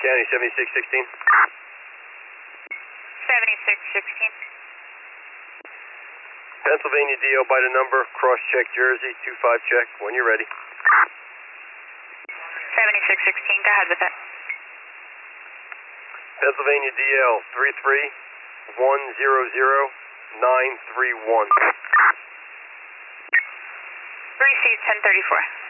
County 7616. 7616. Pennsylvania DO by the number, cross check Jersey, 25 check, when you're ready. 7616, go ahead with it. Pennsylvania DL 33100-931. 3C 1034.